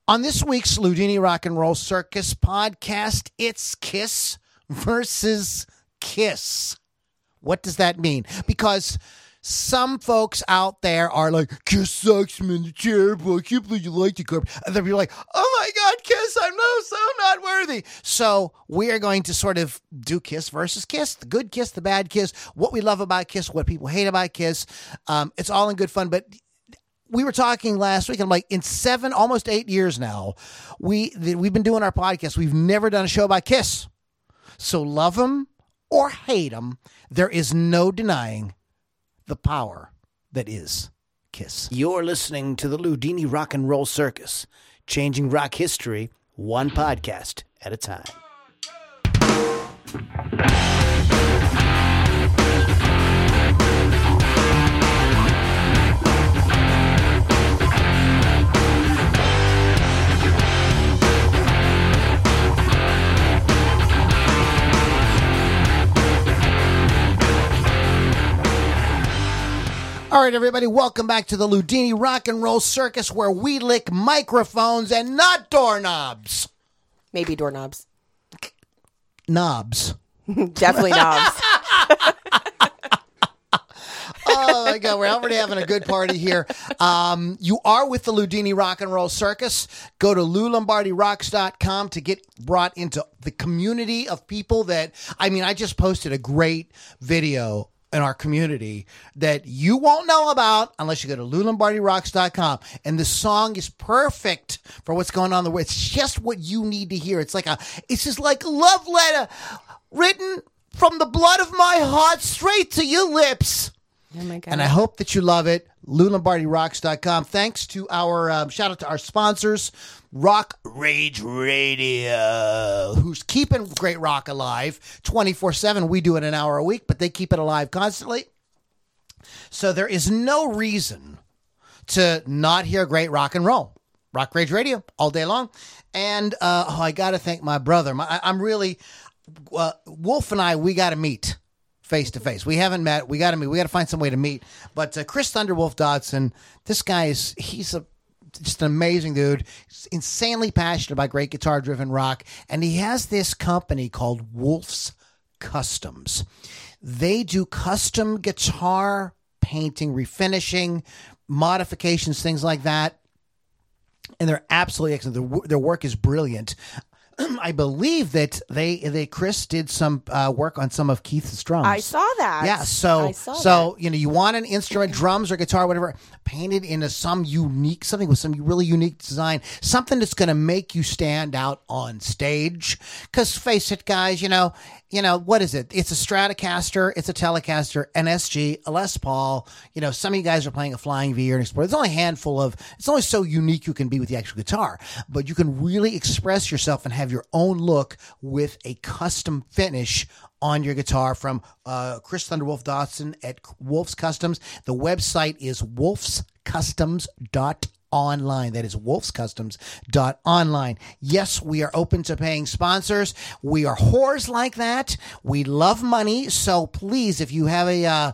On this week's Ludini Rock and Roll Circus podcast, it's Kiss versus Kiss. What does that mean? Because some folks out there are like, Kiss sucks, man, they're terrible. I can't believe you like the carpet. And then you're like, oh my God, Kiss, I'm so not worthy. So we are going to sort of do Kiss versus Kiss, the good Kiss, the bad Kiss, what we love about Kiss, what people hate about Kiss. It's all in good fun, but we were talking last week, and I'm like, in 7, almost 8 years now, we've been doing our podcast. We've never done a show about Kiss. So love them or hate them, there is no denying the power that is Kiss. You're listening to the Ludini Rock and Roll Circus, changing rock history one podcast at a time. All right, everybody, welcome back to the Ludini Rock and Roll Circus, where we lick microphones and not doorknobs. Maybe doorknobs. Knobs. Definitely knobs. Oh, my God, we're already having a good party here. You are with the Ludini Rock and Roll Circus. Go to LouLombardiRocks.com to get brought into the community of people that, I just posted a great video in our community that you won't know about unless you go to LouLombardiRocks.com. And the song is perfect for what's going on in the world. It's just what you need to hear. It's just like a love letter written from the blood of my heart straight to your lips. Oh my God. And I hope that you love it. LouLombardiRocks.com. Thanks to our, shout out to our sponsors, Rock Rage Radio, who's keeping great rock alive 24/7. We do it an hour a week, but they keep it alive constantly. So there is no reason to not hear great rock and roll. Rock Rage Radio all day long. And I got to thank my brother. I'm really, Wolf and I, we got to meet face to face. We haven't met. We got to meet. We got to find some way to meet. But Chris Thunderwolf Dodson, this guy he's just an amazing dude. He's insanely passionate about great guitar-driven rock, and he has this company called Wolf's Customs. They do custom guitar painting, refinishing, modifications, things like that, and they're absolutely excellent. Their work is brilliant. I believe that Chris did some work on some of Keith's drums. I saw that. Yeah, so you want an instrument, drums or guitar, whatever, painted into something with some really unique design, something that's going to make you stand out on stage. Because face it, guys, what is it? It's a Stratocaster, it's a Telecaster, an SG, a Les Paul. Some of you guys are playing a Flying V or an Explorer. There's only a handful it's only so unique you can be with the actual guitar, but you can really express yourself and have your own look with a custom finish on your guitar from Chris Thunderwolf Dodson at Wolf's Customs. The website is wolfscustoms.online. That is wolfscustoms.online. Yes, we are open to paying sponsors. We are whores like that. We love money. So please, if you have a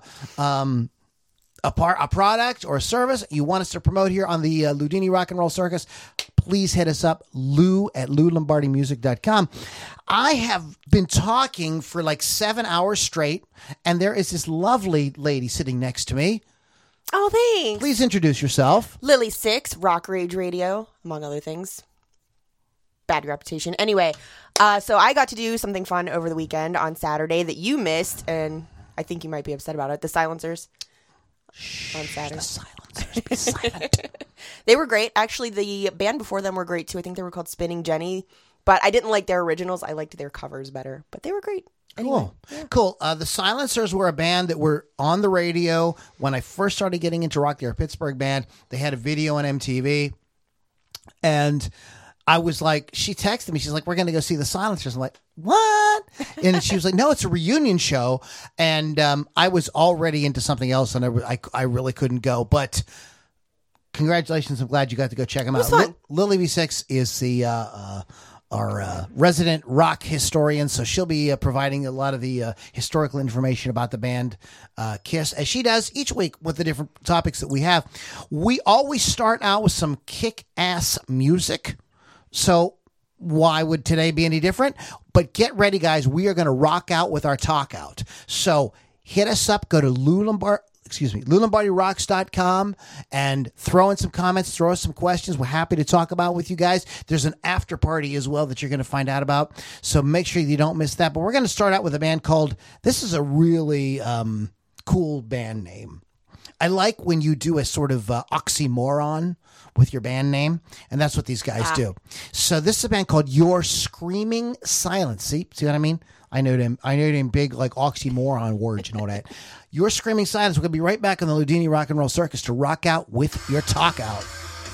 product or a service you want us to promote here on the Ludini Rock and Roll Circus, please hit us up, Lou at LouLombardiMusic.com. I have been talking for like 7 hours straight, and there is this lovely lady sitting next to me. Oh, thanks. Please introduce yourself. Lily Six, Rock Rage Radio, among other things. Bad reputation. Anyway, so I got to do something fun over the weekend on Saturday that you missed, and I think you might be upset about it. The Silencers. On Saturday. The Silencers. Be silent. They were great. Actually, the band before them were great, too. I think they were called Spinning Jenny. But I didn't like their originals. I liked their covers better. But they were great. Anyway, cool. Yeah. Cool. The Silencers were a band that were on the radio when I first started getting into rock. They're a Pittsburgh band. They had a video on MTV. And I was like, she texted me. She's like, we're going to go see the Silencers. I'm like, what? And she was like, no, it's a reunion show. And I was already into something else, and I really couldn't go. But congratulations. I'm glad you got to go check them out. Fun. Lily V6 is the our resident rock historian, so she'll be providing a lot of the historical information about the band Kiss, as she does each week with the different topics that we have. We always start out with some kick-ass music, so why would today be any different? But get ready, guys. We are going to rock out with our talk out. So hit us up. Go to LouLombardiRocks.com and throw in some comments, throw us some questions. We're happy to talk about with you guys. There's an after party as well that you're going to find out about. So make sure you don't miss that. But we're going to start out with a band called, this is a really cool band name. I like when you do a sort of oxymoron with your band name, and that's what these guys do. So this is a band called Your Screaming Silence. See what I mean? I know them big like oxymoron words, you know that. Your Screaming Silence. We're going to be right back on the Loudini Rock and Roll Circus to rock out with your talk out.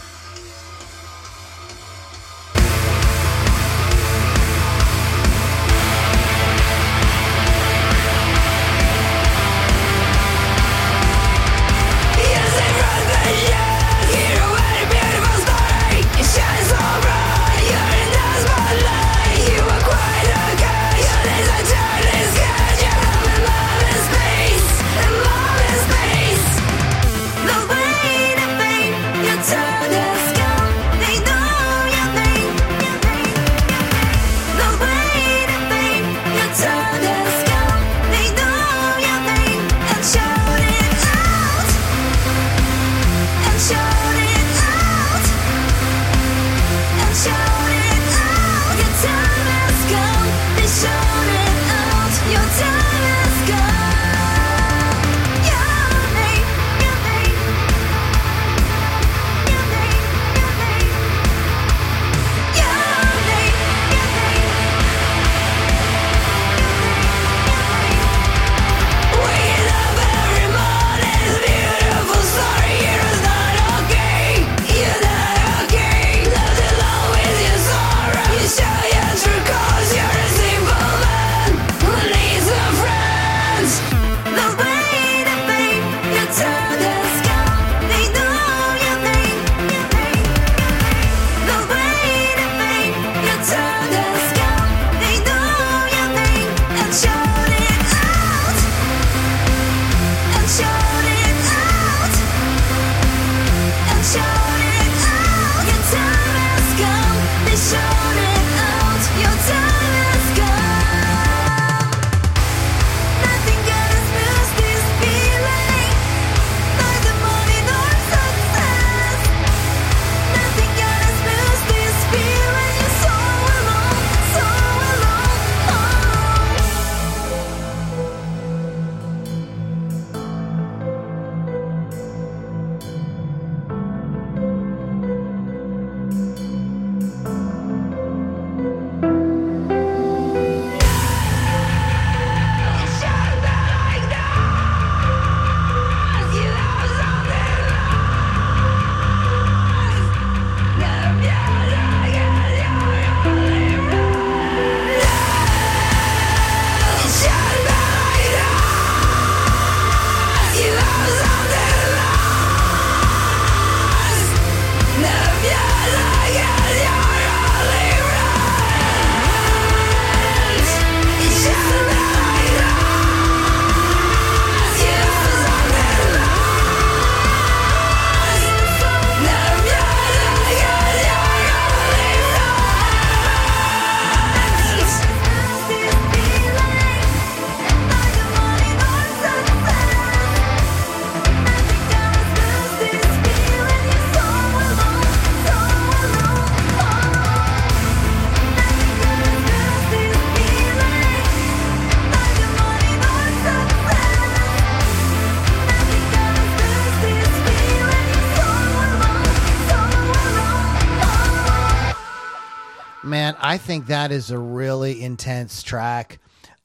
Man, I think that is a really intense track.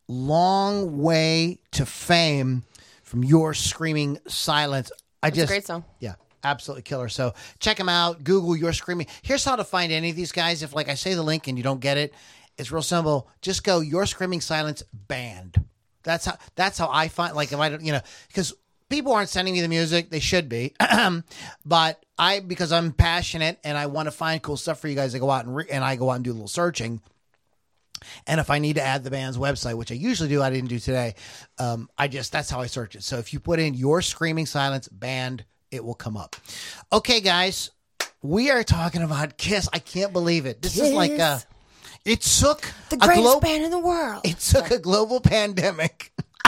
Long way to fame from Your Screaming Silence. It's a great song. Yeah, absolutely killer. So check them out. Google Your Screaming. Here's how to find any of these guys. If like I say the link and you don't get it, it's real simple. Just go Your Screaming Silence band. That's how I find, like, if I don't, because people aren't sending me the music. They should be. But because I'm passionate and I want to find cool stuff for you guys, I go out and I go out and do a little searching. And if I need to add the band's website, which I usually do, I didn't do today. That's how I search it. So if you put in Your Screaming Silence band, it will come up. Okay, guys, we are talking about Kiss. I can't believe it. This is like it took the greatest band in the world. It took a global pandemic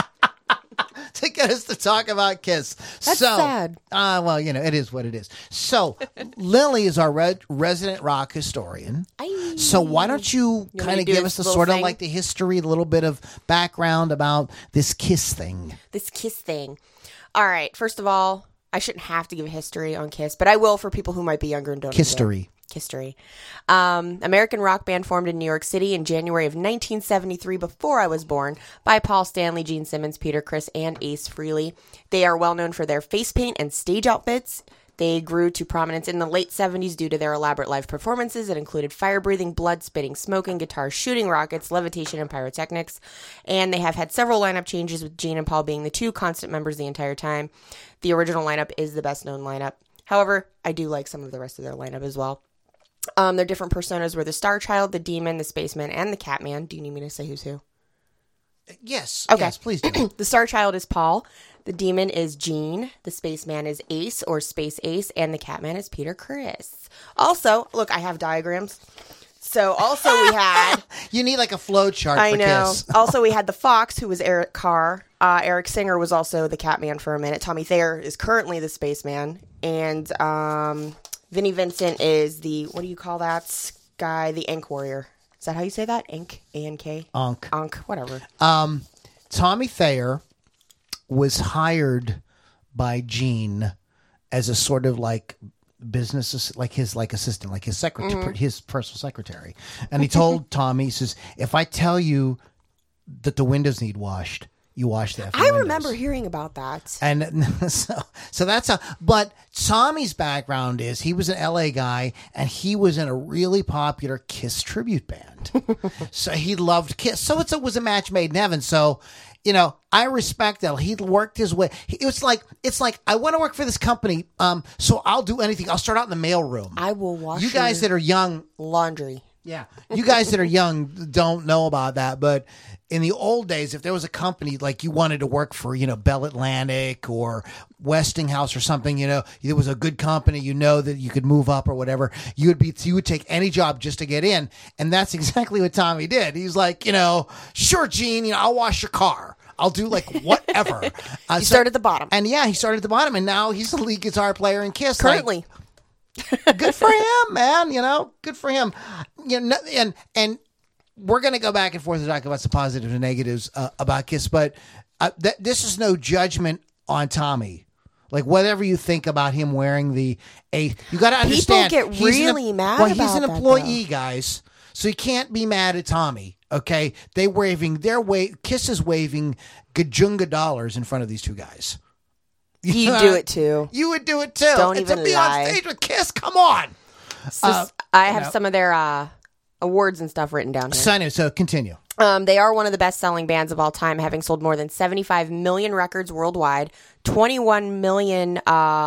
to get us to talk about Kiss. That's sad. Well, it is what it is. So Lily is our resident rock historian. So why don't you kind of give us the sort of like the history, a little bit of background about this Kiss thing. All right. First of all, I shouldn't have to give a history on Kiss, but I will for people who might be younger and don't know. History. American rock band formed in New York City in January of 1973, before I was born, by Paul Stanley, Gene Simmons, Peter Criss, and Ace Frehley. They are well known for their face paint and stage outfits. They grew to prominence in the late 70s due to their elaborate live performances that included fire-breathing, blood-spitting, smoking, guitars shooting rockets, levitation, and pyrotechnics. And they have had several lineup changes, with Gene and Paul being the two constant members the entire time. The original lineup is the best-known lineup. However, I do like some of the rest of their lineup as well. Their different personas were the Star Child, the Demon, the Spaceman, and the Catman. Do you need me to say who's who? Yes. Okay. Yes, please do. The Star Child is Paul. The Demon is Gene. The Spaceman is Ace, or Space Ace. And the Catman is Peter Criss. Also, look, I have diagrams. So also we had... You need like a flow chart for Kiss. Also we had the Fox, who was Eric Carr. Eric Singer was also the Catman for a minute. Tommy Thayer is currently the Spaceman. And Vinnie Vincent is the... What do you call that guy? The Ink Warrior. Is that how you say that? Ink? A-N-K? Ankh, whatever. Tommy Thayer was hired by Gene as a sort of like business, like his assistant, like his secretary, his personal secretary. And he told Tommy, he says, if I tell you that the windows need washed, you wash the effing windows. Remember hearing about that. And so that's but Tommy's background is he was an LA guy and he was in a really popular Kiss tribute band. So he loved Kiss. So it was a match made in heaven. So, I respect that. He worked his way. It's like, I want to work for this company. So I'll do anything. I'll start out in the mailroom. I will wash you guys that are young. Laundry. Yeah. You guys that are young don't know about that, but in the old days, if there was a company like you wanted to work for, Bell Atlantic or Westinghouse or something, it was a good company, that you could move up or whatever, you would take any job just to get in. And that's exactly what Tommy did. He's like, sure, Gene, I'll wash your car. I'll do like whatever. He started at the bottom. And he started at the bottom, and now he's the lead guitar player in Kiss. Currently. Good for him, man. Good for him. And we're going to go back and forth and talk about some positives and negatives about Kiss, but this is no judgment on Tommy. Like, whatever you think about him wearing you got to understand. People get really mad about that. He's an employee, guys, so you can't be mad at Tommy. Okay, Kiss is waving gajunga dollars in front of these two guys. You'd do it too. You would do it too. Don't even to be lie. on stage with Kiss, come on. So I have some of their awards and stuff written down here. So continue. They are one of the best-selling bands of all time, having sold more than 75 million records worldwide, 21 million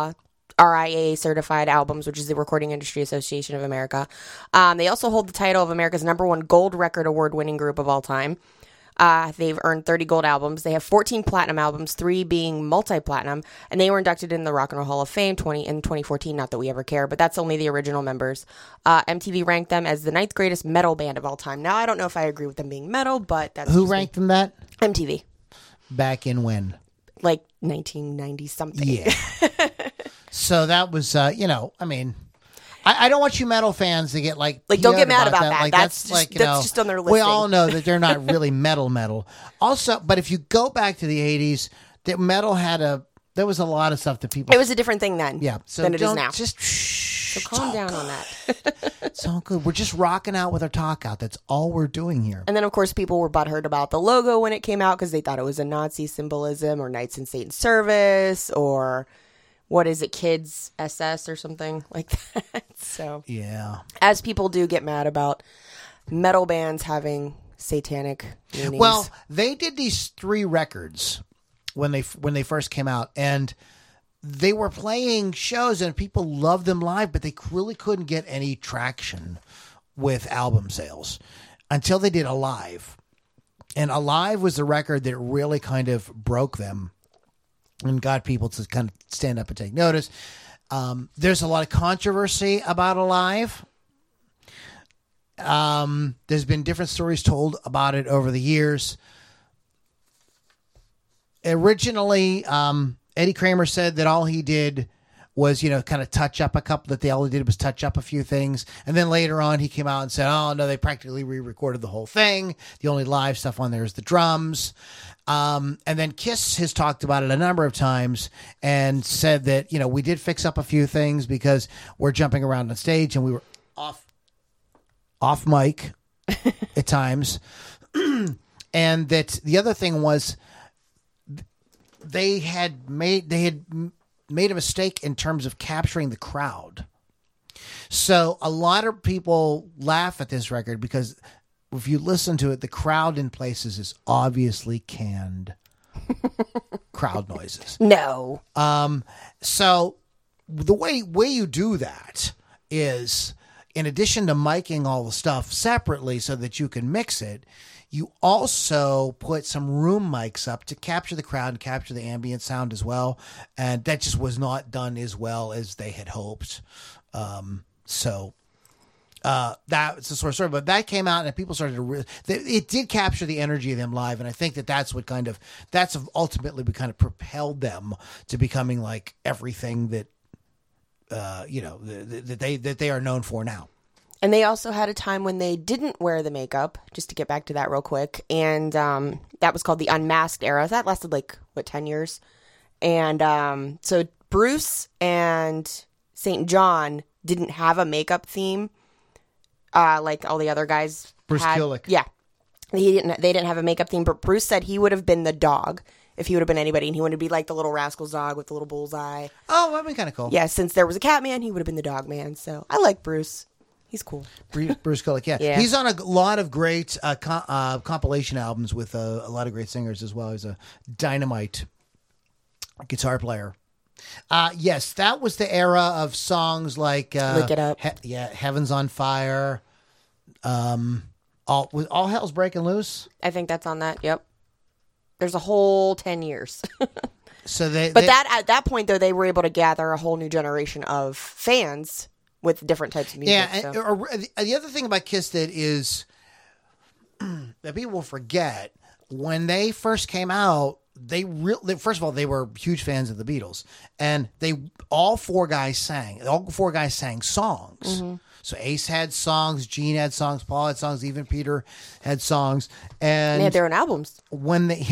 RIA certified albums, which is the Recording Industry Association of America. They also hold the title of America's #1 gold record award-winning group of all time. They've earned 30 gold albums. They have 14 platinum albums, 3 being multi-platinum, and they were inducted in the Rock and Roll Hall of Fame in 2014. Not that we ever care, but that's only the original members. MTV ranked them as the 9th greatest metal band of all time. Now, I don't know if I agree with them being metal, but that's who ranked them that? MTV. Back in when? Like 1990 something. Yeah. So that was, I don't want you metal fans to get like don't get mad about that. Like, that's just on their listing. We all know that they're not really metal. Also, but if you go back to the 80s, that metal there was a lot of stuff that people. It was a different thing then. Yeah. So than it is now. So calm down on that. It's all good. We're just rocking out with our talk out. That's all we're doing here. And then, of course, people were butthurt about the logo when it came out because they thought it was a Nazi symbolism or Knights in Satan's Service or what is it, Kids SS or something like that. So, yeah. As people do get mad about metal bands having satanic meanings. Well, they did these 3 records when they first came out, and they were playing shows and people loved them live, but they really couldn't get any traction with album sales until they did Alive. And Alive was the record that really kind of broke them and got people to kind of stand up and take notice. There's a lot of controversy about Alive. There's been different stories told about it over the years. Originally, Eddie Kramer said that all he did was, kind of touch up all he did was touch up a few things. And then later on, he came out and said, oh, no, they practically re-recorded the whole thing. The only live stuff on there is the drums. And then Kiss has talked about it a number of times and said that, we did fix up a few things because we're jumping around on stage and we were off mic at times. And that the other thing was they had made a mistake in terms of capturing the crowd. So a lot of people laugh at this record because if you listen to it, the crowd in places is obviously canned crowd noises. No. So the way you do that is, in addition to miking all the stuff separately so that you can mix it, you also put some room mics up to capture the crowd and capture the ambient sound as well. And that just was not done as well as they had hoped. So that's the sort of story. But that came out and people started to it did capture the energy of them live. And I think that's ultimately what kind of propelled them to becoming like everything that, that they are known for now. And they also had a time when they didn't wear the makeup, just to get back to that real quick. And that was called the Unmasked era. That lasted 10 years? And so Bruce and St. John didn't have a makeup theme like all the other guys Bruce had. Kulick. Yeah. They didn't have a makeup theme, but Bruce said he would have been the dog if he would have been anybody. And he wanted to be like the Little Rascals dog with the little bullseye. Oh, that'd be kind of cool. Yeah, since there was a cat man, he would have been the dog man. So I like Bruce. He's cool. Bruce Kulick, yeah. He's on a lot of great compilation albums with a lot of great singers as well. He's a dynamite guitar player. Yes, that was the era of songs like Lick It Up. Heaven's on Fire. All Hell's Breaking Loose. I think that's on that. Yep. There's a whole 10 years. But at that point though, they were able to gather a whole new generation of fans with different types of music. Yeah, the other thing about Kiss that is that people will forget, when they first came out, first of all, they were huge fans of the Beatles, and all four guys sang songs. Mm-hmm. So Ace had songs, Gene had songs, Paul had songs, even Peter had songs, and they had their own albums. When they,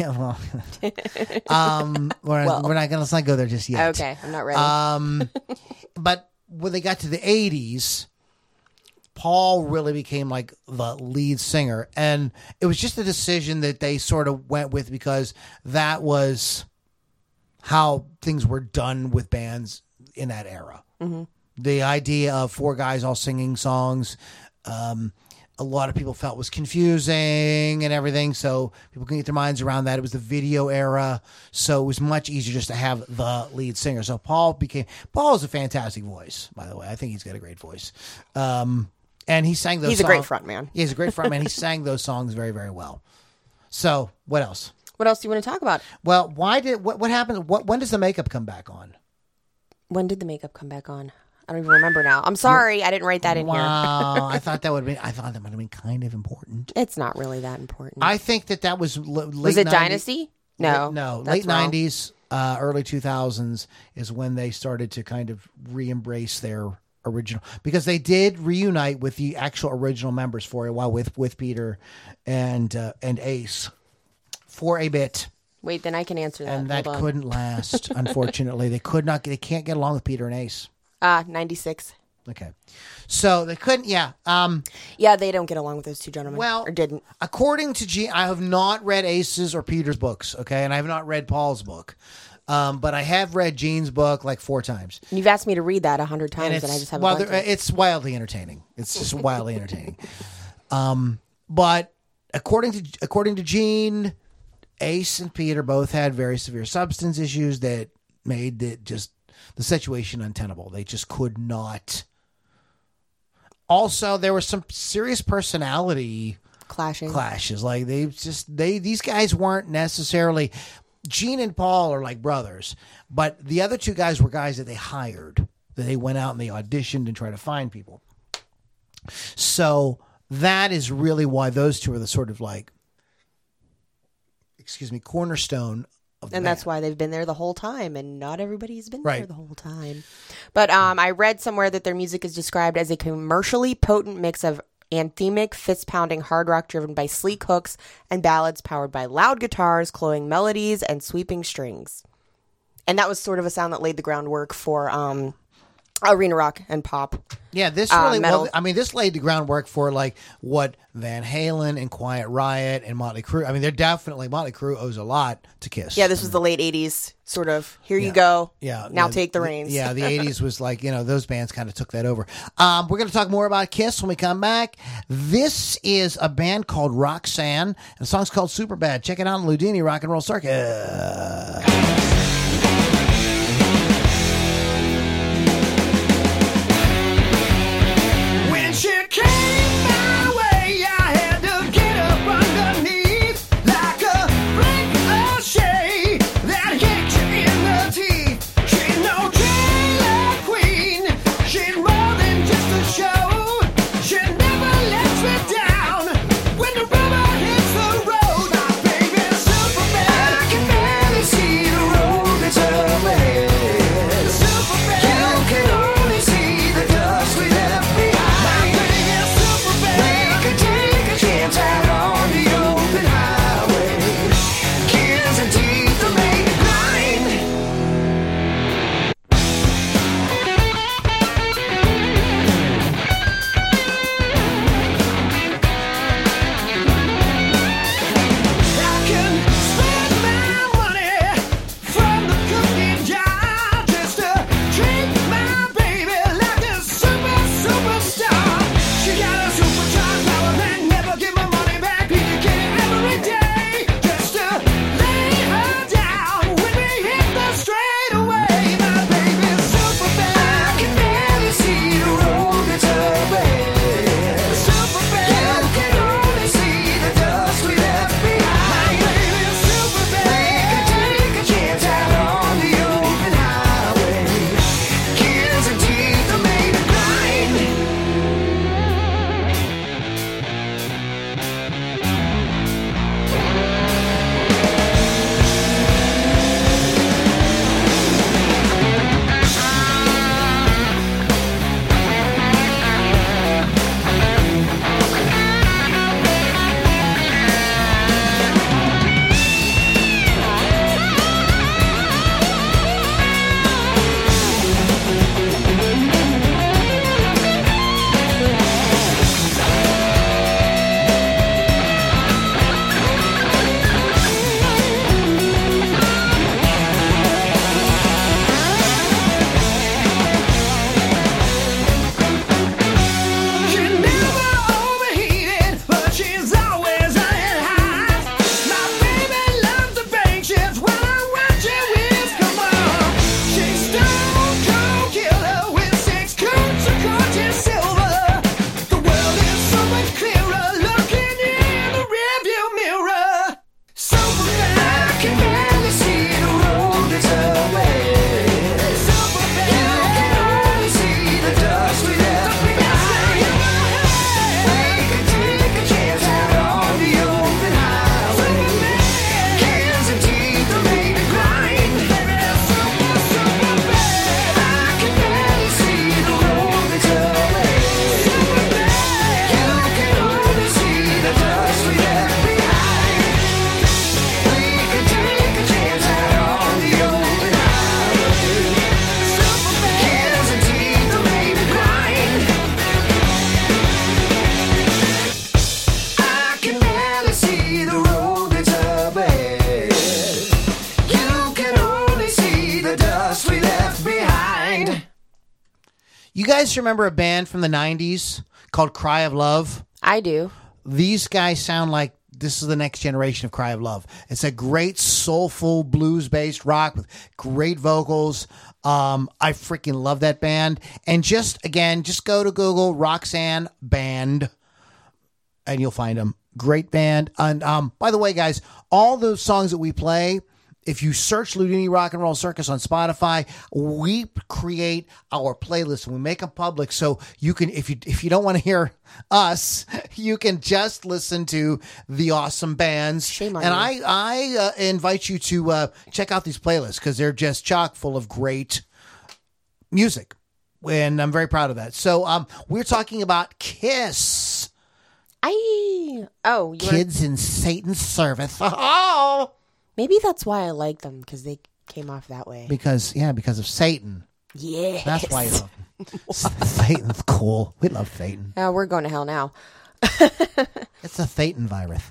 let's not go there just yet. Okay, I'm not ready. But when they got to the 80s, Paul really became like the lead singer. And it was just a decision that they sort of went with because that was how things were done with bands in that era. Mm-hmm. The idea of four guys all singing songs, a lot of people felt was confusing and everything. So people can get their minds around that. It was the video era. So it was much easier just to have the lead singer. So Paul is a fantastic voice, by the way. I think he's got a great voice. And he sang those songs. He's a great front man. Yeah, he's a great front man. He sang those songs very, very well. So what else? What else do you want to talk about? Well, what happened? When does the makeup come back on? When did the makeup come back on? I don't even remember now. I'm sorry, I didn't write that in here. Wow, I thought that might have been kind of important. It's not really that important. I think that was late. Was it 90s? Dynasty? No, late 90s, early 2000s is when they started to kind of re-embrace their original, because they did reunite with the actual original members for a while with Peter and Ace for a bit. Wait, then I can answer that. And that couldn't last. Unfortunately, they can't get along with Peter and Ace. 96. Okay. So they couldn't, yeah. Yeah, they don't get along with those two gentlemen. Well, or didn't. According to Gene, I have not read Ace's or Peter's books, okay? And I have not read Paul's book. But I have read Gene's book like 4 times. You've asked me to read that 100 times, and I just haven't. It's wildly entertaining. It's just wildly entertaining. But according to Gene, Ace and Peter both had very severe substance issues that made the situation untenable. They just could not. Also, there was some serious personality clashes. Like these guys weren't necessarily. Gene and Paul are like brothers, but the other two guys were guys that they hired. That they went out and they auditioned and tried to find people. So that is really why those two are the sort of like, cornerstone of the and band. that's why they've been there the whole time, and not everybody's been there the whole time. But I read somewhere that their music is described as a commercially potent mix of anthemic, fist-pounding hard rock driven by sleek hooks and ballads powered by loud guitars, cloying melodies, and sweeping strings. And that was sort of a sound that laid the groundwork for arena rock and pop. Yeah, this really metal. this laid the groundwork for like what Van Halen and Quiet Riot and Motley Crue. I mean, Motley Crue owes a lot to Kiss. Yeah, this was the late 80s, sort of, here you go. Yeah. Now take the reins. The 80s was like, those bands kind of took that over. We're going to talk more about Kiss when we come back. This is a band called Roxanne, and the song's called Superbad. Check it out on Ludini Rock and Roll Circus. She came my way, I had to get up underneath like a ricochet that hit you in the teeth. She's no drag queen, she's more than just a show. She never lets me down when the rubber hits the road. My baby's Superbad, I can barely see the road that's ahead. Superbad, you can only see the dust we left behind. Out on the open highway, kids and teeth are made blind. I can spend my money from the cookie jar just to treat my baby like a superstar. She got a supercharged power and never give my money back. People get it every day just to lay her down when we hit the straightaway. My baby's Superbad, I can barely see the road that's ahead. Superbad, you can only see the dust we left behind. My baby's Superbad, we can take a chance out on the open highway. Kids and teeth are made blind. She's never overheated, but she's always running hot. My baby loves the bank shifts when I watch her whiz come on. She's stone cold killer with 6 coats of gorgeous silver. The world is so much clearer looking in the rearview mirror. Superbad, I can barely see the road that's ahead. Superbad, you can only see the dust we left behind. We can take a chance out on the open highway. Kids and teeth are made to grind. Superbad, I can barely see the road that's ahead. Superbad, you can only see the dust we left behind. We can take a chance out on the open highway. Kids and teeth are made to grind. I can barely see the road that's ahead. You can only see the dust we left behind. You guys remember a band from the 90s called Cry of Love? I do. These guys sound like this is the next generation of Cry of Love. It's a great soulful blues-based rock with great vocals. I freaking love that band. And just go to Google Roxanne Band and you'll find them. Great band. And by the way, guys, all those songs that we play, if you search Loudini Rock and Roll Circus on Spotify, we create our playlist and we make them public. So you can, if you don't want to hear us, you can just listen to the awesome bands. Shame on and you. I invite you to check out these playlists because they're just chock full of great music. And I'm very proud of that. So we're talking about Kiss. Kids in Satan's service. Oh! Maybe that's why I like them, because they came off that way. Because of Satan. Yeah. That's why you love him. Satan's cool. We love Satan. Oh, we're going to hell now. It's a Satan virus.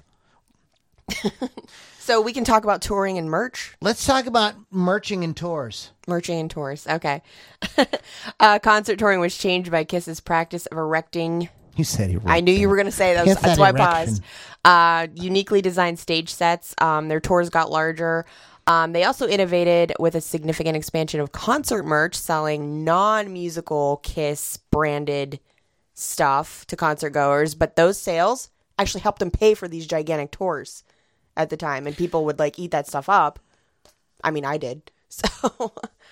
So we can talk about touring and merch. Let's talk about merching and tours. Merching and tours. Okay. Concert touring was changed by Kiss's practice of erecting. You said erecting. I knew you were going to say that. Kiss That's that why erection. I paused. Uniquely designed stage sets. Their tours got larger. They also innovated with a significant expansion of concert merch, selling non-musical Kiss branded stuff to concert goers. But those sales actually helped them pay for these gigantic tours at the time, and people would like eat that stuff up. I mean, I did. So,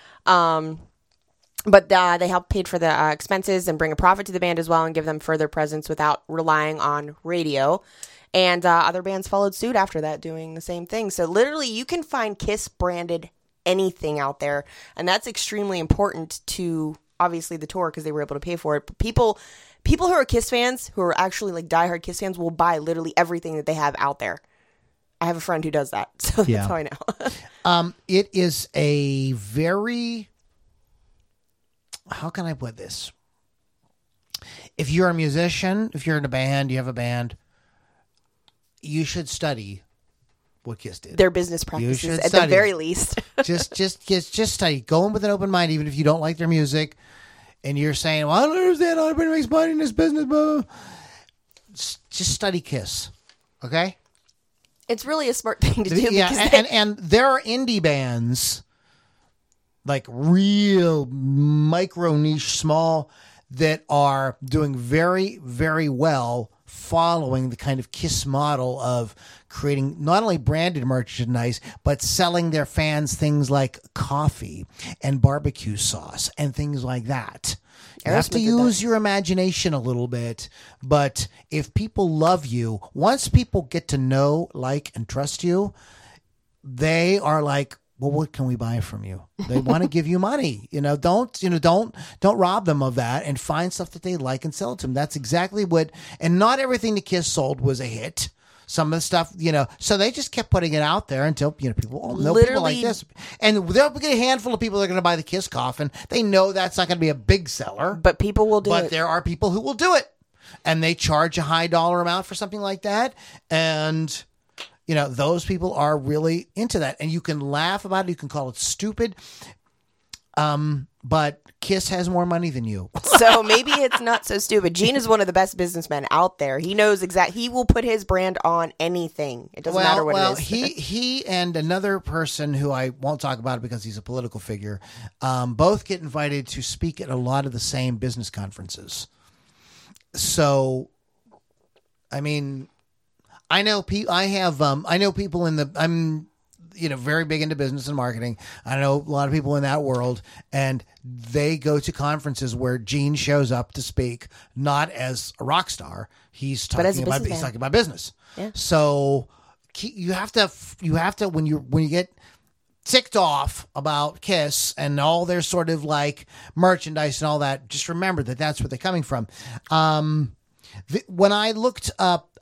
but they helped pay for the expenses and bring a profit to the band as well, and give them further presence without relying on radio. And other bands followed suit after that, doing the same thing. So literally, you can find Kiss branded anything out there, and that's extremely important to obviously the tour because they were able to pay for it. But people who are Kiss fans, who are actually like diehard Kiss fans, will buy literally everything that they have out there. I have a friend who does that, so that's how I know. It is a very, how can I put this? If you're a musician, if you're in a band, you have a band, you should study what Kiss did. Their business practices, should at study. the very least. just study. Go in with an open mind, even if you don't like their music, and you're saying, "Well, I don't understand how everybody makes money in this business." Blah. Just study Kiss, okay? It's really a smart thing to do. Yeah, because and there are indie bands, like real micro niche, small, that are doing very, very well, following the kind of Kiss model of creating not only branded merchandise, but selling their fans things like coffee and barbecue sauce and things like that. You have to Aerosmith did use that. your imagination a little bit, but if people love you, once people get to know, like, and trust you, they are like, well, what can we buy from you? They want to give you money. Don't rob them of that, and find stuff that they like and sell it to them. That's exactly what, and not everything the Kiss sold was a hit. Some of the stuff, so they just kept putting it out there until, people, people like Literally- this. And there'll be a handful of people that are going to buy the Kiss coffin. They know that's not going to be a big seller. but people will do But it. there are people who will do it, and they charge a high dollar amount for something like that. And, those people are really into that. And you can laugh about it. You can call it stupid. But Kiss has more money than you. So maybe it's not so stupid. Gene is one of the best businessmen out there. He knows he will put his brand on anything. It doesn't matter what it is. He and another person who I won't talk about because he's a political figure, both get invited to speak at a lot of the same business conferences. So, I mean, I know people in the, I'm, very big into business and marketing. I know a lot of people in that world, and they go to conferences where Gene shows up to speak, not as a rock star. He's But as a talking about businessman. he's talking about business. Yeah. So you have to when you get ticked off about Kiss and all their sort of like merchandise and all that, just remember that that's where they're coming from. When I looked up,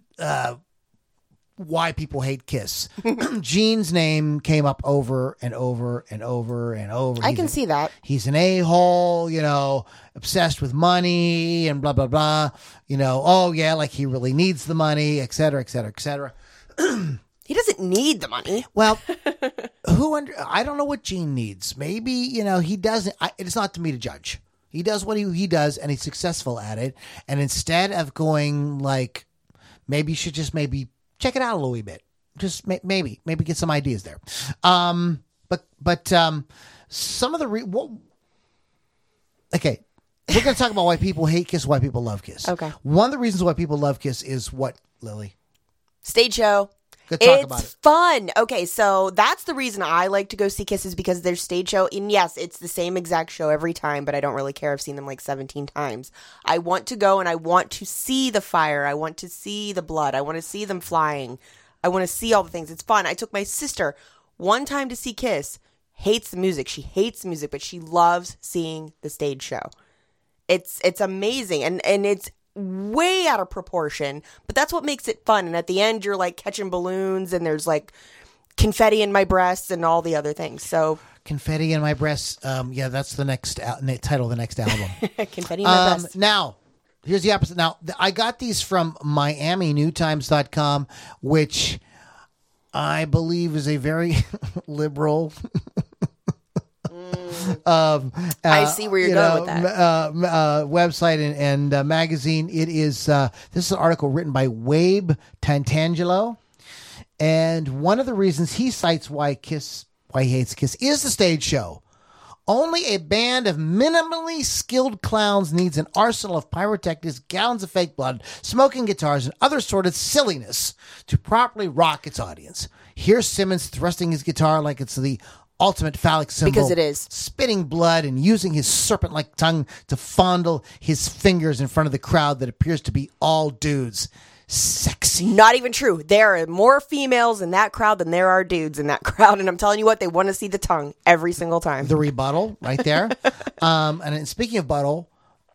why people hate Kiss, Gene's name came up over and over and over and over. I can see that. He's an a-hole, obsessed with money and blah, blah, blah. Oh, yeah, like he really needs the money, et cetera, et cetera, et cetera. He doesn't need the money. Well, I don't know what Gene needs. Maybe, he doesn't. It's not to me to judge. He does what he does, and he's successful at it. And instead of going like, maybe you should just check it out a little bit. Just maybe get some ideas there. But some of the okay, we're going to talk about why people hate Kiss, why people love Kiss. Okay. One of the reasons why people love Kiss is what, Lily? Stage show. Go talk It's about it. fun. Okay, so that's the reason I like to go see Kiss is because their stage show. And yes, it's the same exact show every time, but I don't really care. I've seen them like 17 times. I want to go and I want to see the fire. I want to see the blood. I want to see them flying. I want to see all the things. It's fun. I took my sister one time to see Kiss. Hates the music. She hates music, but she loves seeing the stage show. It's amazing. And it's way out of proportion, but that's what makes it fun. And at the end, you're like catching balloons and there's like confetti in my breasts and all the other things. So Confetti in My Breasts. Yeah, that's the next title of the next album. confetti in my breasts. Now, here's the opposite. Now, I got these from MiamiNewTimes.com, which I believe is a very liberal I see where you're going with that. Website and magazine. It is this is an article written by Wabe Tantangelo, and one of the reasons he cites why he hates Kiss is the stage show. Only a band of minimally skilled clowns needs an arsenal of pyrotechnics, gallons of fake blood, smoking guitars, and other assorted silliness to properly rock its audience. Here's Simmons thrusting his guitar like it's the ultimate phallic symbol. Because it is. Spitting blood and using his serpent-like tongue to fondle his fingers in front of the crowd that appears to be all dudes. Sexy. Not even true. There are more females in that crowd than there are dudes in that crowd. And I'm telling you what, they want to see the tongue every single time. The rebuttal right there. And speaking of buttle,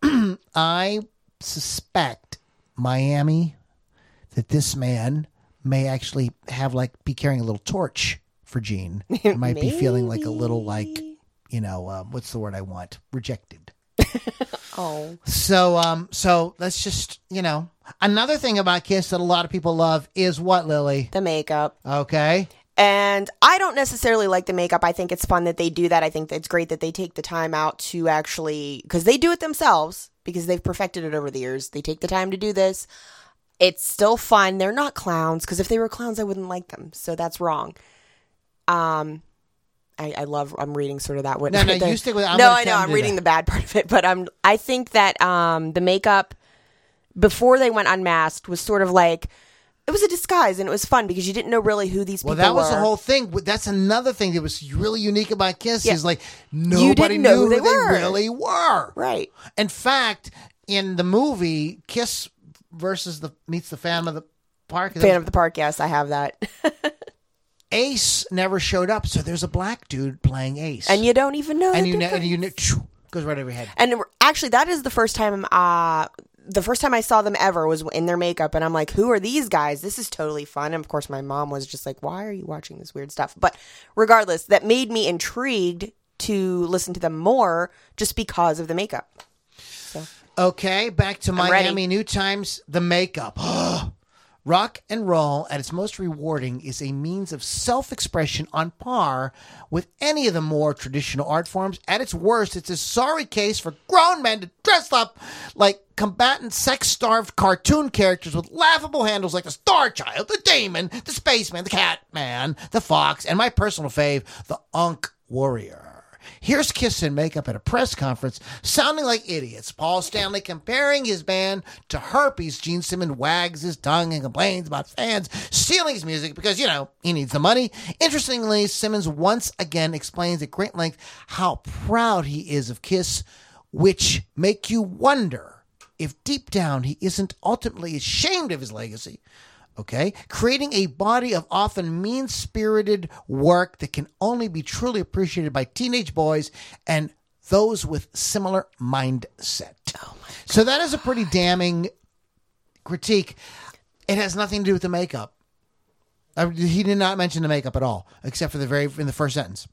I suspect Miami that this man may actually be carrying a little torch for Gene. He might be feeling like a little what's the word I want? Rejected. Oh. So let's just, another thing about Kiss that a lot of people love is what, Lily? The makeup. Okay. And I don't necessarily like the makeup. I think it's fun that they do that. I think it's great that they take the time out to actually, because they do it themselves, because they've perfected it over the years. They take the time to do this. It's still fun. They're not clowns, because if they were clowns, I wouldn't like them. So that's wrong. I'm reading sort of that one. No, you stick with it. I know. I'm reading the bad part of it, but I think that the makeup before they went unmasked was sort of like, it was a disguise and it was fun because you didn't know really who these people were. Well, that was the whole thing. That's another thing that was really unique about Kiss is like You nobody didn't know knew who who they they were. really were. Right. In fact, in the movie Kiss versus meets the Phantom of the Park. Fan of the Park, yes, I have that. Ace never showed up, so there's a black dude playing Ace, And you don't even know. and the you difference. goes right over your head. And actually, that is the first time. The first time I saw them ever was in their makeup, and I'm like, "Who are these guys? This is totally fun." And of course, my mom was just like, "Why are you watching this weird stuff?" But regardless, that made me intrigued to listen to them more, just because of the makeup. So Okay, back to ready. Miami New Times. The makeup. Rock and roll, at its most rewarding, is a means of self-expression on par with any of the more traditional art forms. At its worst, it's a sorry case for grown men to dress up like combatant, sex-starved cartoon characters with laughable handles like the Star Child, the Damon, the Spaceman, the Catman, the Fox, and my personal fave, the Unk Warrior. Here's Kiss in makeup at a press conference, sounding like idiots. Paul Stanley comparing his band to herpes. Gene Simmons wags his tongue and complains about fans stealing his music because, he needs the money. Interestingly, Simmons once again explains at great length how proud he is of Kiss, which make you wonder if deep down he isn't ultimately ashamed of his legacy. Okay, creating a body of often mean-spirited work that can only be truly appreciated by teenage boys and those with similar mindset. So that is a pretty damning critique. It has nothing to do with the makeup. He did not mention the makeup at all, except for in the first sentence.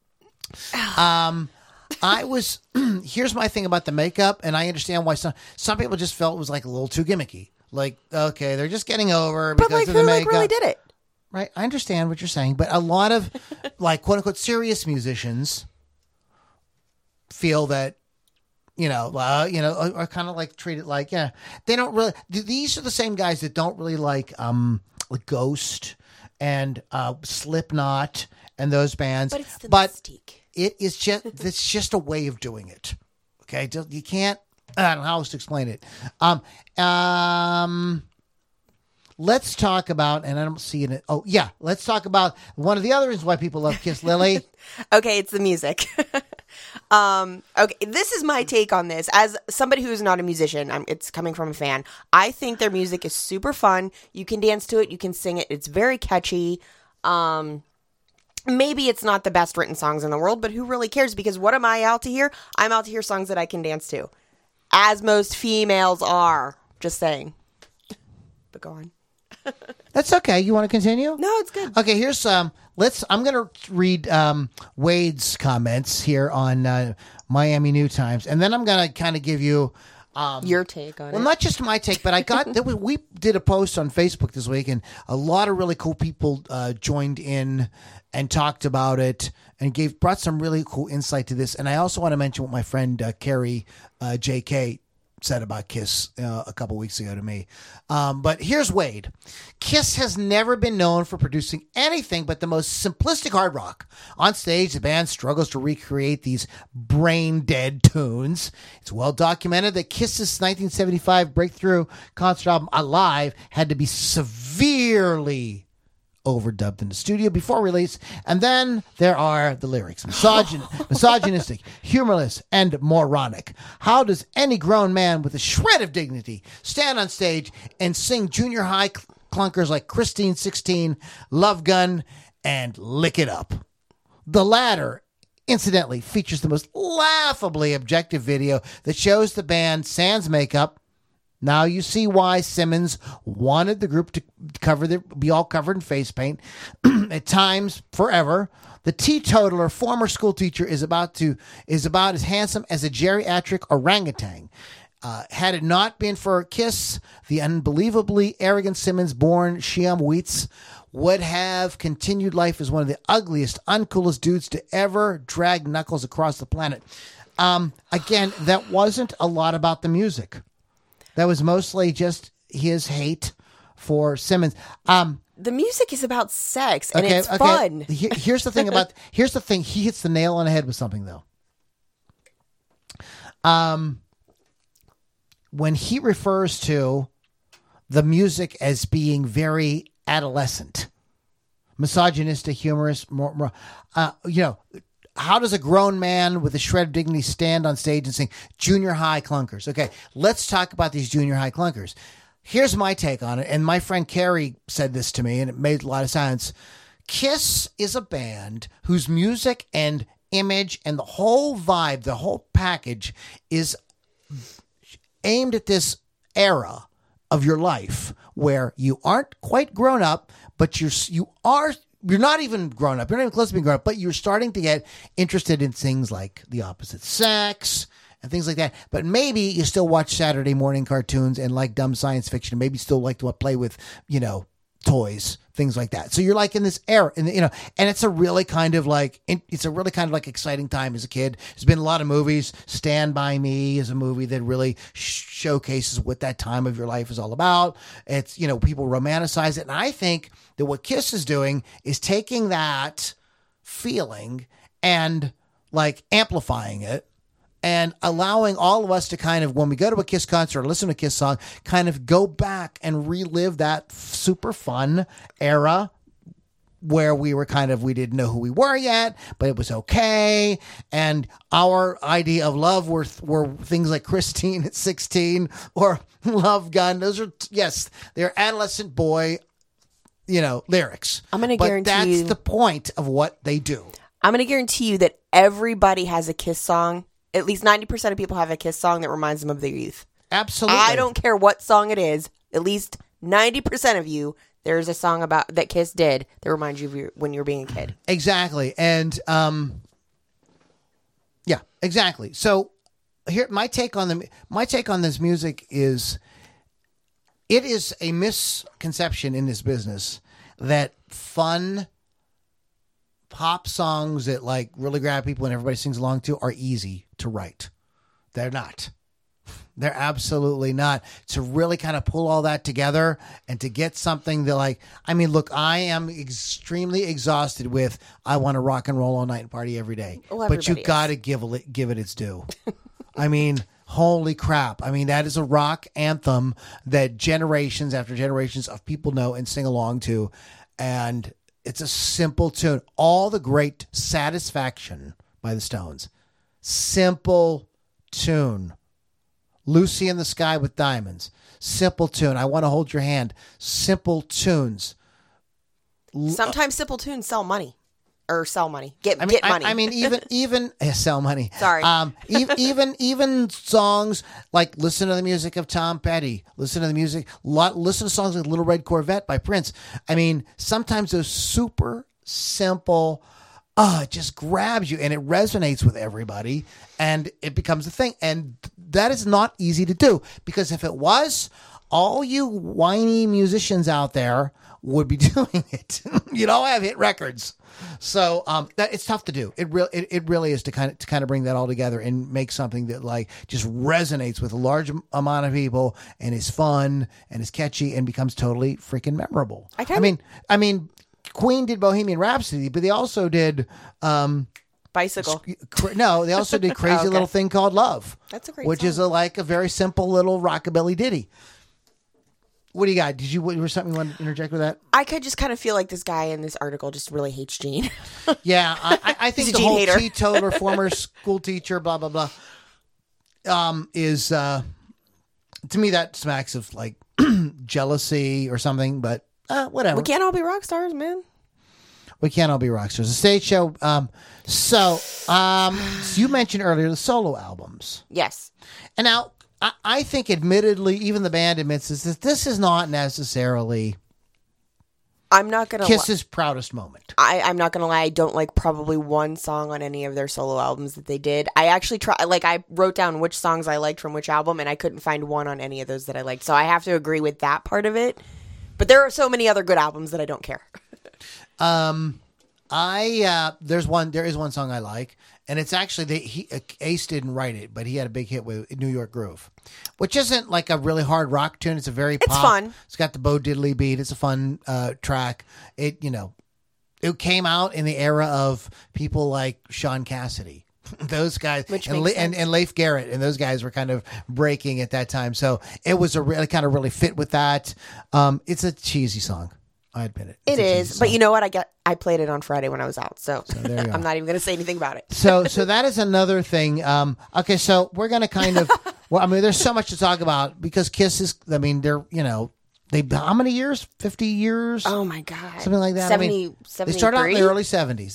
Here's my thing about the makeup, and I understand why some people just felt it was like a little too gimmicky. Like, okay, they're just getting over because but like, of the who makeup. really did it? Right, I understand what you're saying, but a lot of quote unquote serious musicians feel that are kind of like treated like they don't really. These are the same guys that don't really like like Ghost and Slipknot and those bands. But it's the mystique. It's just a way of doing it. Okay, you can't. I don't know how else to explain it. Let's talk about, and I don't see it. Oh yeah, let's talk about one of the other reasons why people love Kiss, Lily. Okay, it's the music. Okay, this is my take on this. As somebody who's not a musician, it's coming from a fan. I think their music is super fun. You can dance to it. You can sing it. It's very catchy. Maybe it's not the best written songs in the world, but who really cares? Because what am I out to hear? I'm out to hear songs that I can dance to. As most females are. Just saying. But go on. That's okay. You want to continue? No, it's good. Okay, here's I'm going to read Wade's comments here on Miami New Times, and then I'm going to kind of give you your take on it. Well, not just my take, but I got we did a post on Facebook this week, and a lot of really cool people joined in and talked about it and brought some really cool insight to this. And I also want to mention what my friend Carrie J.K. said about Kiss a couple weeks ago to me. But here's Wade. Kiss has never been known for producing anything but the most simplistic hard rock. On stage, the band struggles to recreate these brain-dead tunes. It's well documented that Kiss's 1975 breakthrough concert album, Alive, had to be severely overdubbed in the studio before release. And then there are the lyrics: misogynistic, humorless, and moronic. How does any grown man with a shred of dignity stand on stage and sing junior high clunkers like Christine 16, Love Gun, and Lick It Up? The latter, incidentally, features the most laughably objective video that shows the band sans makeup. Now you see why Simmons wanted the group to be all covered in face paint, at times forever. The teetotaler former school teacher is about as handsome as a geriatric orangutan. Had it not been for Kiss, the unbelievably arrogant Simmons, born Shiam Wheats, would have continued life as one of the ugliest, uncoolest dudes to ever drag knuckles across the planet. Again, that wasn't a lot about the music. That was mostly just his hate for Simmons. The music is about sex, and it's fun. Here's the thing. He hits the nail on the head with something, though. When he refers to the music as being very adolescent, misogynistic, humorous, how does a grown man with a shred of dignity stand on stage and sing junior high clunkers? Okay, let's talk about these junior high clunkers. Here's my take on it, and my friend Carrie said this to me, and it made a lot of sense. Kiss is a band whose music and image and the whole vibe, the whole package is aimed at this era of your life where you aren't quite grown up, but you're not even grown up. You're not even close to being grown up, but you're starting to get interested in things like the opposite sex and things like that. But maybe you still watch Saturday morning cartoons and like dumb science fiction. Maybe still like to play with, toys, things like that. So you're like in this era, and it's a really kind of like exciting time as a kid. There's been a lot of movies. Stand By Me is a movie that really showcases what that time of your life is all about. It's, people romanticize it. And I think that what Kiss is doing is taking that feeling and like amplifying it, and allowing all of us to kind of, when we go to a Kiss concert or listen to a Kiss song, kind of go back and relive that super fun era where we didn't know who we were yet, but it was okay. And our idea of love were things like Christine at 16 or Love Gun. Those are, yes, they're adolescent boy, lyrics. I'm going to guarantee you. But you. that's the point of what they do. I'm going to guarantee you that everybody has a Kiss song. At least 90% of people have a Kiss song that reminds them of their youth. Absolutely. I don't care what song it is. At least 90% of you, there's a song about that Kiss did that reminds you of when you were being a kid. Exactly. And yeah, exactly. So here, my take on this music is, it is a misconception in this business that fun pop songs that like really grab people and everybody sings along to are easy to write. They're not. They're absolutely not. To really kind of pull all that together and to get something that, like, I mean, look, I am extremely exhausted with I want to rock and roll all night and party every day. Well, but you everybody got to give it its due. I mean, holy crap. I mean, that is a rock anthem that generations after generations of people know and sing along to. And it's a simple tune. All the great Satisfaction by the Stones. Simple tune. Lucy in the Sky with Diamonds. Simple tune. I Want to Hold Your Hand. Simple tunes. Sometimes simple tunes sell money. Or sell money. Get money. I mean, even sell money. Sorry. Even songs like listen to the music of Tom Petty. Listen to songs like Little Red Corvette by Prince. I mean, sometimes those super simple, it just grabs you and it resonates with everybody and it becomes a thing. And that is not easy to do, because if it was, all you whiny musicians out there would be doing it. You'd all have hit records. So that it's tough to do. It really is to kind of bring that all together and make something that like just resonates with a large amount of people and is fun and is catchy and becomes totally freaking memorable. I mean, Queen did Bohemian Rhapsody, but they also did Bicycle. No, they also did Crazy Okay. Little Thing Called Love. That's a great which song. is a very simple little rockabilly ditty. What do you got? Was something you want to interject with that? I could just kind of feel like this guy in this article just really hates Gene. Yeah, I think He's a the Gene whole hater. teetotaler, former school teacher, blah blah blah, is to me that smacks of like jealousy or something. But whatever. We can't all be rock stars, man. We can't all be rock stars. The stage show. So you mentioned earlier the solo albums, Yes. and now I think, admittedly, even the band admits this is not necessarily I'm not going to Kiss's proudest moment. I'm not gonna lie, I don't like probably one song on any of their solo albums that they did. I actually I wrote down which songs I liked from which album, and I couldn't find one on any of those that I liked. So I have to agree with that part of it. But there are so many other good albums that I don't care. There is one song I like, and it's actually Ace didn't write it, but he had a big hit with New York Groove, which isn't like a really hard rock tune. It's a very pop. Fun. It's got the Bo Diddley beat. It's a fun track. It came out in the era of people like Sean Cassidy. Those guys and Leif Garrett and those guys were kind of breaking at that time. So it was really fit with that. It's a cheesy song. I admit it. It is, but you know what? I played it on Friday when I was out, so there you I'm are. not even going to say anything about it. So that is another thing. Okay, so we're going to kind of, well, I mean, there's so much to talk about because Kiss is, I mean, they're, they, how many years? 50 years? Oh my god, Something like that. 70, They started out in the 73? early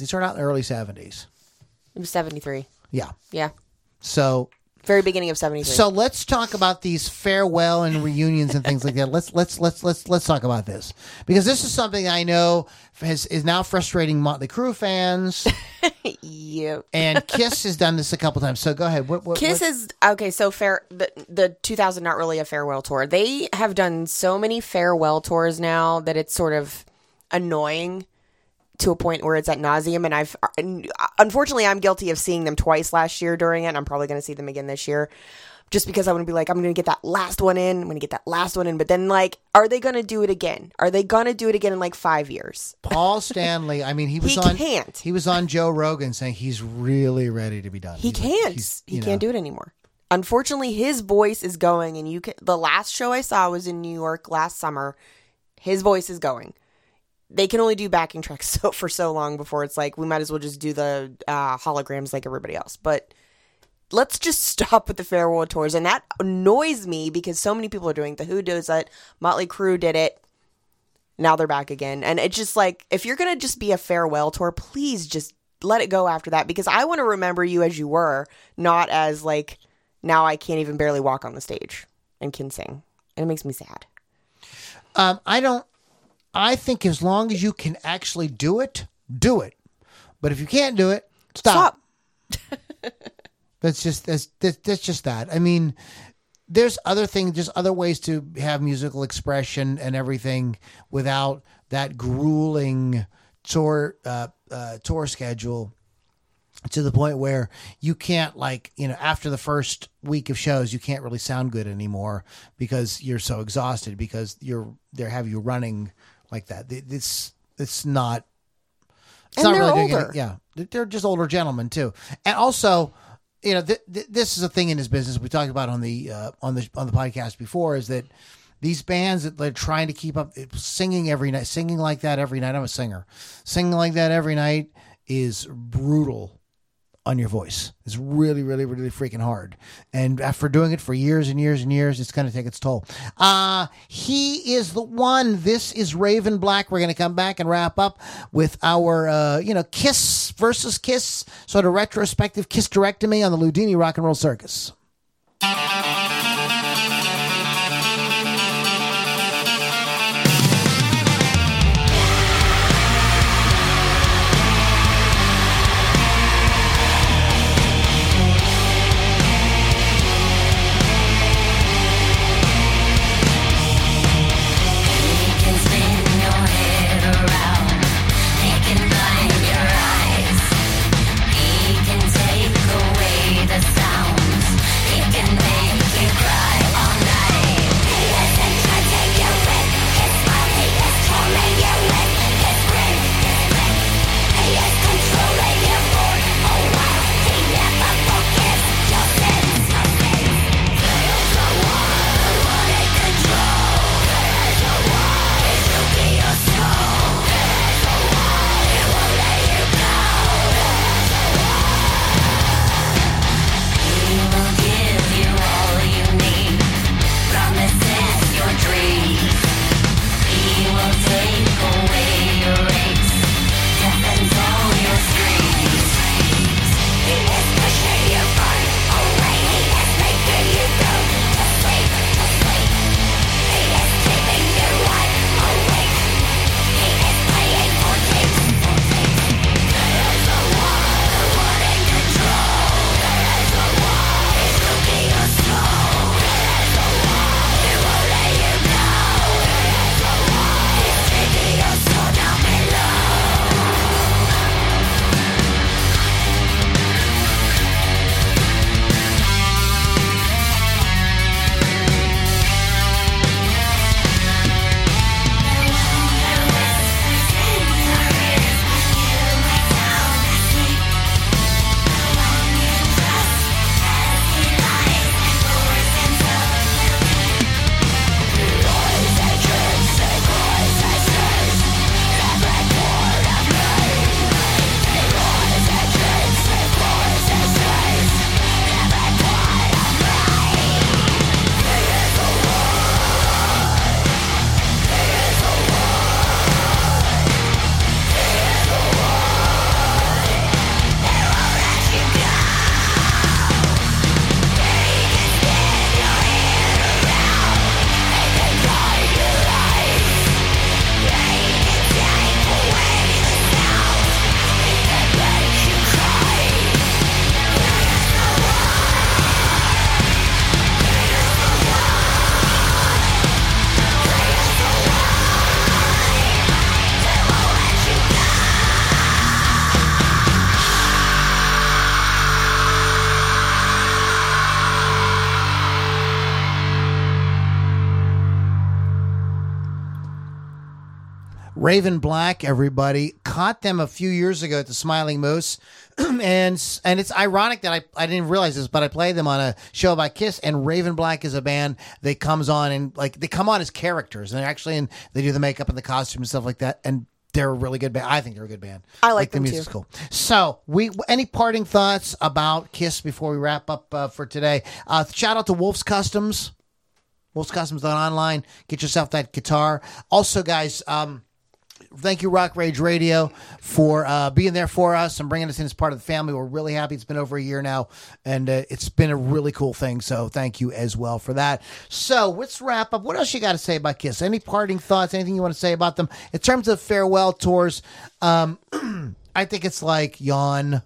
70s. It was 73. Yeah. Yeah, So very beginning of 73. So let's talk about these farewell and reunions and things like that. Let's talk about this, because this is something I know is now frustrating Motley Crue fans, Yep. and Kiss has done this a couple times. So go ahead. Kiss is okay. So the 2000 Not Really a Farewell tour. They have done so many farewell tours now that it's sort of annoying to a point where it's at nauseum. And unfortunately, I'm guilty of seeing them twice last year during it. And I'm probably going to see them again this year, just because I want to be like, I'm going to get that last one in. I'm going to get that last one in. But then, like, are they going to do it again? Are they going to do it again in like 5 years? Paul Stanley. I mean, he can't. He was on Joe Rogan saying he's really ready to be done. He can't. He can't do it anymore. Unfortunately, his voice is going, and the last show I saw was in New York last summer. His voice is going. They can only do backing tracks for so long before it's like, we might as well just do the holograms like everybody else. But let's just stop with the farewell tours. And that annoys me because so many people are doing it. The Who does it. Motley Crue did it. Now they're back again. And it's just like, if you're going to just be a farewell tour, please just let it go after that. Because I want to remember you as you were, not as like, now I can't even barely walk on the stage and can sing. And it makes me sad. I think as long as you can actually do it, do it. But if you can't do it, stop. That's just that. I mean, there's other things, there's other ways to have musical expression and everything without that grueling tour schedule. to the point where you can't, like, after the first week of shows, you can't really sound good anymore because you're so exhausted because they have you running like that. It's not. It's And not they're really doing older. Yeah, they're just older gentlemen too, and also, this is a thing in this business we talked about on the podcast before, is that these bands that they're trying to keep up singing every night, singing like that every night. I'm a singer. Singing like that every night is brutal on your voice. It's really, really, really freaking hard. And after doing it for years and years and years, it's going to take its toll. He is the one. This is Raven Black. We're going to come back and wrap up with our, Kiss versus Kiss, sort of retrospective Kiss-derectomy on the Ludini Rock and Roll Circus. Raven Black, everybody. Caught them a few years ago at the Smiling Moose. and it's ironic that I didn't realize this, but I played them on a show about Kiss, and Raven Black is a band that comes on and they come on as characters, and they're actually they do the makeup and the costume and stuff like that, and they're a really good band. I think they're a good band. I like them the music's cool. So, any parting thoughts about Kiss before we wrap up for today? Shout out to Wolf's Customs. Wolf's Customs online. Get yourself that guitar. Also, guys, thank you, Rock Rage Radio, for being there for us and bringing us in as part of the family. We're really happy. It's been over a year now, and it's been a really cool thing. So thank you as well for that. So let's wrap up. What else you got to say about Kiss? Any parting thoughts? Anything you want to say about them? In terms of farewell tours, I think it's like yawn,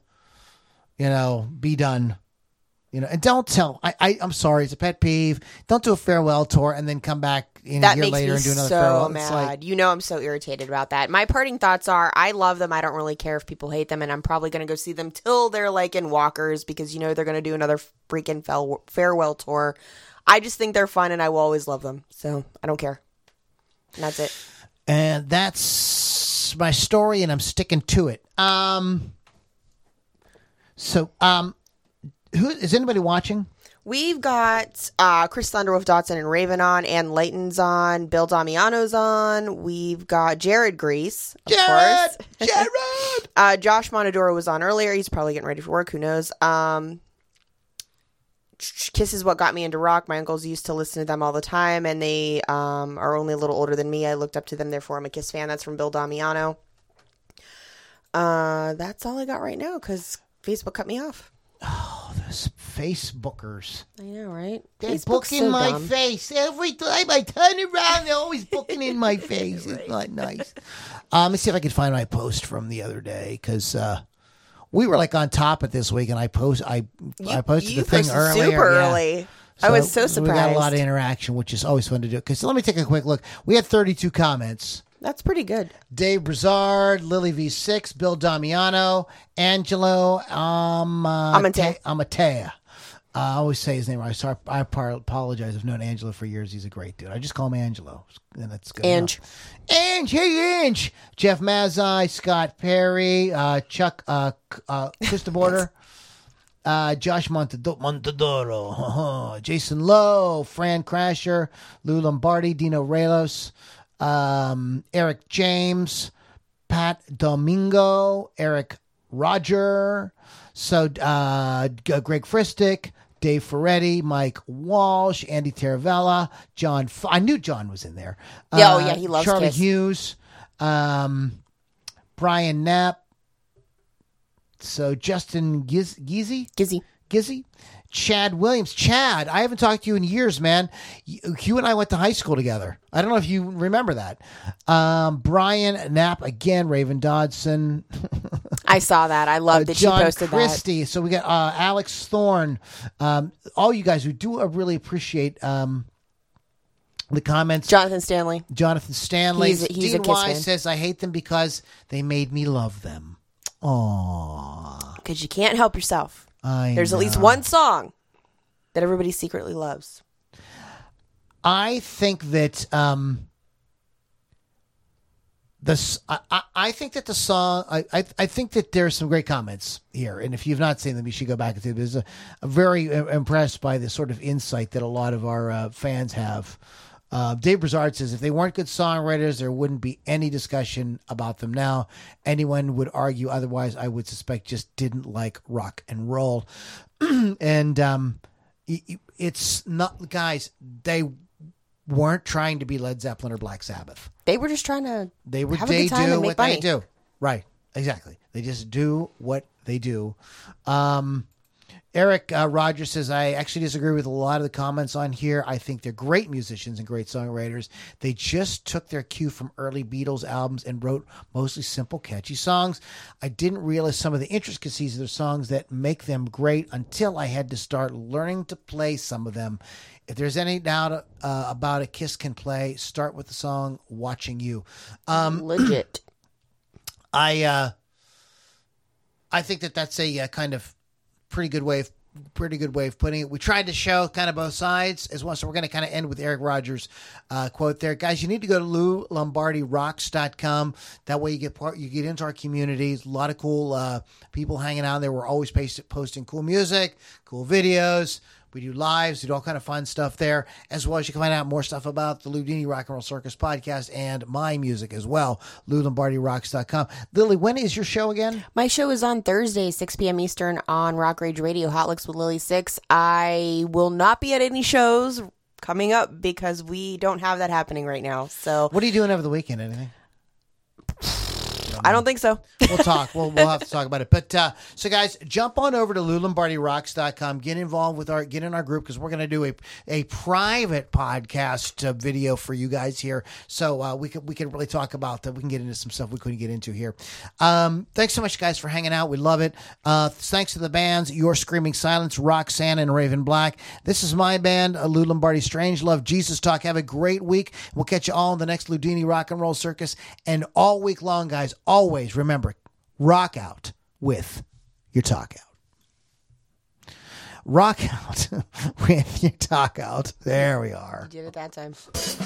be done. And don't tell. I'm sorry, it's a pet peeve. Don't do a farewell tour and then come back in That a year makes later me and do another so farewell. It's mad. like, You know I'm so irritated about that. My parting thoughts are I love them. I don't really care if people hate them, and I'm probably going to go see them till they're like in walkers because you know they're going to do another freaking farewell tour. I just think they're fun, and I will always love them. So I don't care. And that's it. and that's my story, and I'm sticking to it. Who is anybody watching? We've got Chris Thunderwolf Dotson and Raven on, Ann Layton's on, Bill Damiano's on. We've got Jared Grease, of course. Jared! Josh Monadoro was on earlier. He's probably getting ready for work. Who knows? Kiss is what got me into rock. My uncles used to listen to them all the time, and they are only a little older than me. I looked up to them, therefore I'm a Kiss fan. That's from Bill Damiano. That's all I got right now because Facebook cut me off. Oh, those Facebookers. I know, right? They Facebook's book in so my dumb. face. Every time I turn around, they're always booking in my face. It's not nice. Let me see if I can find my post from the other day because we were like on top of this week, and I posted You the thing posted earlier. super yeah. early. I was so surprised. We got a lot of interaction, which is always fun to do. Okay, so let me take a quick look. We had 32 comments. That's pretty good. Dave Brizard, Lily V6, Bill Damiano, Angelo Amatea. I always say his name. I apologize. I've known Angelo for years. He's a great dude. I just call him Angelo, and that's good. Ange. Ange, hey Ange. Jeff Mazai, Scott Perry, Chuck Christoborder, Josh Montadoro, Jason Lowe, Fran Crasher, Lou Lombardi, Dino Relos, Eric James, Pat Domingo, Eric Roger, Greg Fristick, Dave Ferretti, Mike Walsh, Andy Taravella, John. I knew John was in there. Yeah, he loves Charlie Kiss. Hughes, Brian Knapp. So Justin Gizzy, Chad Williams. Chad, I haven't talked to you in years, man. You and I went to high school together. I don't know if you remember that. Brian Knapp again, Raven Dodson. I saw that. I loved that John she posted Christie. So we got Alex Thorne. All you guys who do really appreciate the comments. Jonathan Stanley. He's a Dean Kiss Wise fan. says, I hate them because they made me love them. Aww. Because you can't help yourself. There's at least know. one song that everybody secretly loves. I think that I think that the song I think that there's some great comments here, and if you've not seen them, you should go back and see them. There's a very impressed by the sort of insight that a lot of our fans have. Dave Brizard says, if they weren't good songwriters, there wouldn't be any discussion about them now. Anyone would argue otherwise, I would suspect, just didn't like rock and roll. And it's not, guys, they weren't trying to be Led Zeppelin or Black Sabbath. They were just trying to They have a good time do and make what money. they do. Right. Exactly. They just do what they do. Eric Rogers says, I actually disagree with a lot of the comments on here. I think they're great musicians and great songwriters. They just took their cue from early Beatles albums and wrote mostly simple, catchy songs. I didn't realize some of the intricacies of their songs that make them great until I had to start learning to play some of them. If there's any doubt about it, Kiss can play. Start with the song Watching You. Legit. I think that's a kind of pretty good way of putting it. We tried to show kind of both sides as well, so we're going to kind of end with Eric Rogers' quote there. Guys, you need to go to LouLombardiRocks.com. That way you get into our communities. A lot of cool people hanging out there. We're always posting cool music, cool videos. We do lives, we do all kind of fun stuff there, as well as you can find out more stuff about the Ludini Rock and Roll Circus podcast and my music as well, LouLombardiRocks.com. Lily, when is your show again? My show is on Thursday, 6 p.m. Eastern on Rock Rage Radio, Hot Licks with Lily 6. I will not be at any shows coming up because we don't have that happening right now. So What are you doing over the weekend? Anything? I don't think so. We'll talk. We'll have to talk about it. But so, guys, jump on over to LouLombardiRocks.com. Get involved with get in our group because we're going to do a private podcast video for you guys here. So we can really talk about that. We can get into some stuff we couldn't get into here. Thanks so much, guys, for hanging out. We love it. Thanks to the bands Your Screaming Silence, Roxanne, and Raven Black. This is my band, Lou Lombardi Strange Love Jesus Talk. Have a great week. We'll catch you all in the next Ludini Rock and Roll Circus. And all week long, guys, always remember, rock out with your talk out. Rock out with your talk out. There we are. You did it that time.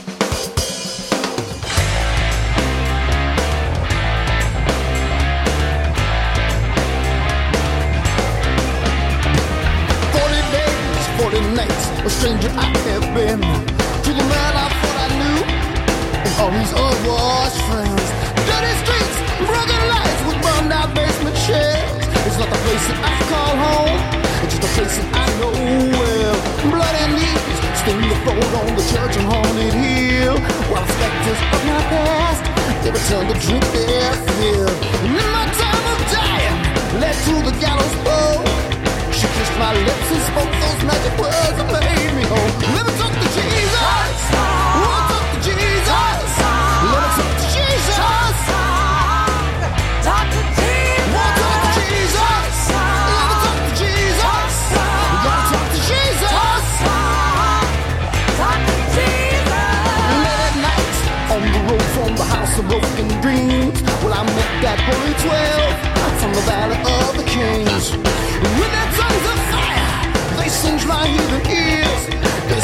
40 nights, a stranger I have been to the man I thought I knew, and all his unwashed friends. Dirty streets, broken lights with burned out basement shells. It's not the place that I call home, it's just a place that I know well. Bloody knees stain the road on the church and haunted hill, while specters of my past, they return to drink their fill. And in my time of dying, led to the gallows pole. She kissed my lips and spoke those magic words that made me whole. Let me talk to Jesus. We'll talk to Jesus. Let me talk to Jesus. Talk to Jesus. We'll talk to Jesus. Let me talk to Jesus. We gotta talk to Jesus. Talk to Jesus. Late at night on the road from the house of broken dreams. Well, I met that holy 12 from the valley of the kings. With their tongues of fire, they singe my heathen ears. They